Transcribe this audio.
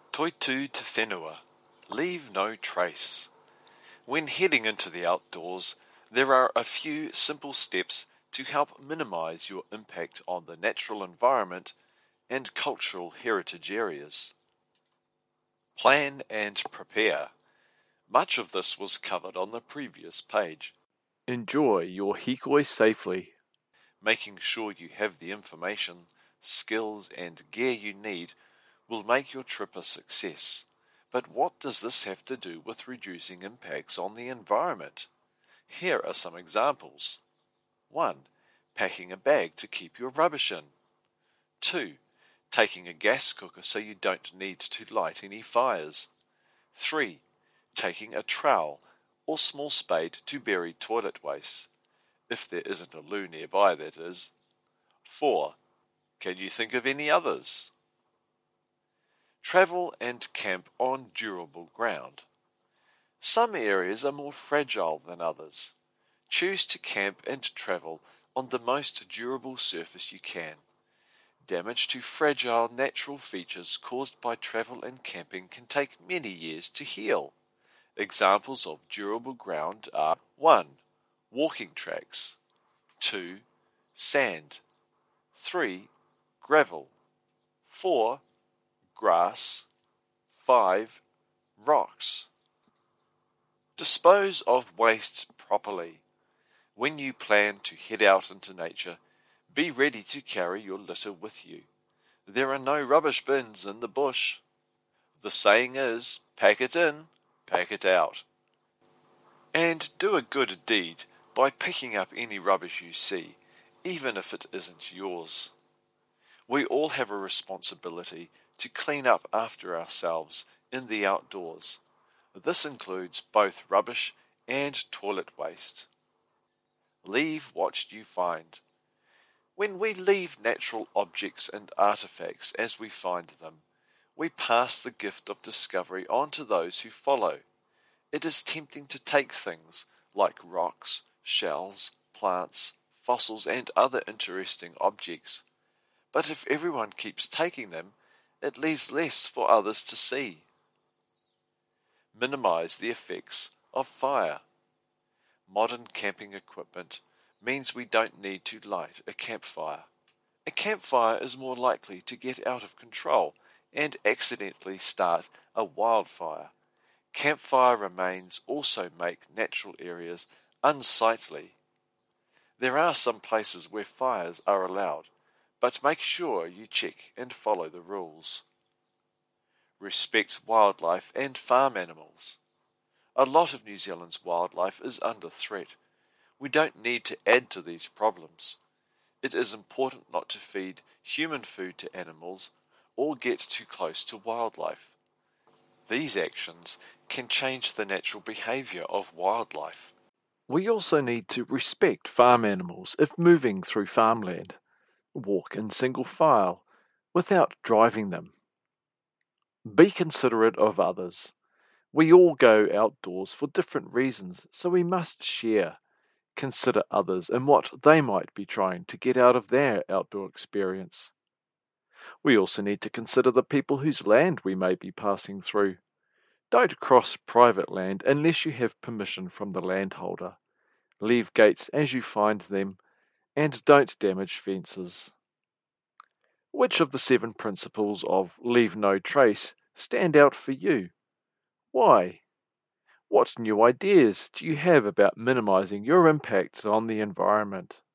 Toitu te whenua. Leave no trace. When heading into the outdoors, there are a few simple steps to help minimize your impact on the natural environment and cultural heritage areas. Plan and prepare. Much of this was covered on the previous page. Enjoy your hikoi safely. Making sure you have the information, skills and gear you need will make your trip a success. But what does this have to do with reducing impacts on the environment? Here are some examples. 1. Packing a bag to keep your rubbish in. 2. Taking a gas cooker so you don't need to light any fires. 3. Taking a trowel or small spade to bury toilet waste, if there isn't a loo nearby, that is. 4. Can you think of any others? Travel and camp on durable ground. Some areas are more fragile than others. Choose to camp and travel on the most durable surface you can. Damage to fragile natural features caused by travel and camping can take many years to heal. Examples of durable ground are 1. Walking tracks. 2. Sand. 3. Gravel. 4. Grass. 5. Rocks. Dispose of wastes properly. When you plan to head out into nature, be ready to carry your litter with you. There are no rubbish bins in the bush. The saying is, pack it in, pack it out. And do a good deed by picking up any rubbish you see, even if it isn't yours. We all have a responsibility to clean up after ourselves in the outdoors. This includes both rubbish and toilet waste. Leave what you find. When we leave natural objects and artifacts as we find them, we pass the gift of discovery on to those who follow. It is tempting to take things like rocks, shells, plants, fossils and other interesting objects. But if everyone keeps taking them, it leaves less for others to see. Minimize the effects of fire. Modern camping equipment means we don't need to light a campfire. A campfire is more likely to get out of control and accidentally start a wildfire. Campfire remains also make natural areas unsightly. There are some places where fires are allowed, but make sure you check and follow the rules. Respect wildlife and farm animals. A lot of New Zealand's wildlife is under threat. We don't need to add to these problems. It is important not to feed human food to animals or get too close to wildlife. These actions can change the natural behaviour of wildlife. We also need to respect farm animals if moving through farmland. Walk in single file without driving them. Be considerate of others. We all go outdoors for different reasons, so we must share. Consider others and what they might be trying to get out of their outdoor experience. We also need to consider the people whose land we may be passing through. Don't cross private land unless you have permission from the landholder. Leave gates as you find them, and don't damage fences. Which of the 7 principles of leave no trace stand out for you? Why? What new ideas do you have about minimizing your impacts on the environment?